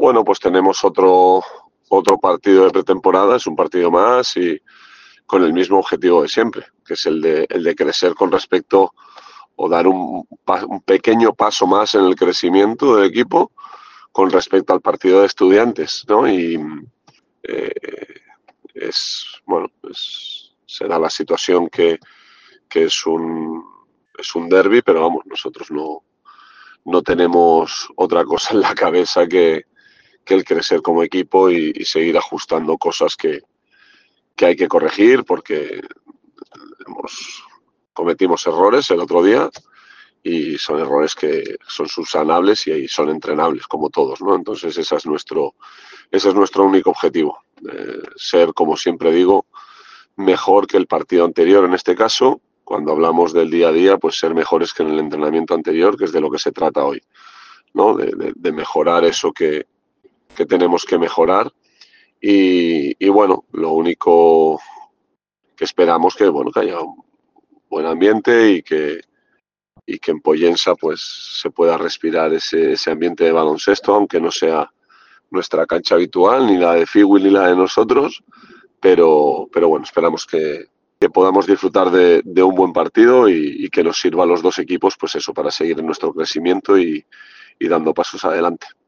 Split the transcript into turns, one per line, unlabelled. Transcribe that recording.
Bueno, pues tenemos otro partido de pretemporada, es un partido más y con el mismo objetivo de siempre, que es el de crecer con respecto o dar un pequeño paso más en el crecimiento del equipo con respecto al partido de Estudiantes, ¿no? Y eh, se da la situación que es un derbi, pero vamos, nosotros no tenemos otra cosa en la cabeza que el crecer como equipo y seguir ajustando cosas que hay que corregir porque cometimos errores el otro día y son errores que son subsanables y son entrenables como todos, ¿no? Entonces ese es nuestro único objetivo, ser, como siempre digo, mejor que el partido anterior en este caso. Cuando hablamos del día a día, pues ser mejores que en el entrenamiento anterior, que es de lo que se trata hoy, ¿no? De mejorar eso que tenemos que mejorar. Y bueno, lo único que esperamos que haya un buen ambiente y que en Pollensa pues se pueda respirar ese ambiente de baloncesto, aunque no sea nuestra cancha habitual, ni la de Fiwi ni la de nosotros, pero bueno, esperamos que podamos disfrutar de un buen partido y que nos sirva a los dos equipos, pues eso, para seguir en nuestro crecimiento y dando pasos adelante.